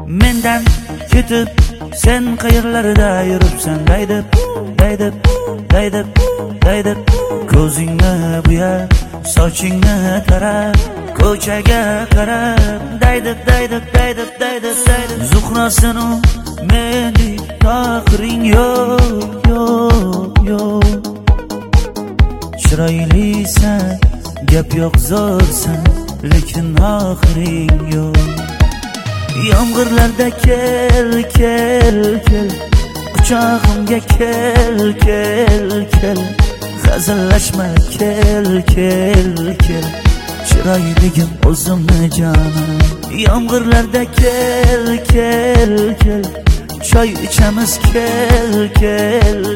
mendan ketib sen qayerlarda yuribsan daydib daydib daydib daydib ko'zingni buya sochingni tarab ko'chaga qarab daydib daydib daydib daydib daydib zuhrasinu mendek taqring yo'q yo'q yo'q chiroylisan gap yo'q zo'rsan lekin oxiring yo'q yomg'irlarda kel kel kel quchog'imga kel kel kel hazillashma kel kel kel chiroyligim o'zimni jonim yomg'irlarda kel kel kel choy ichamiz kel kel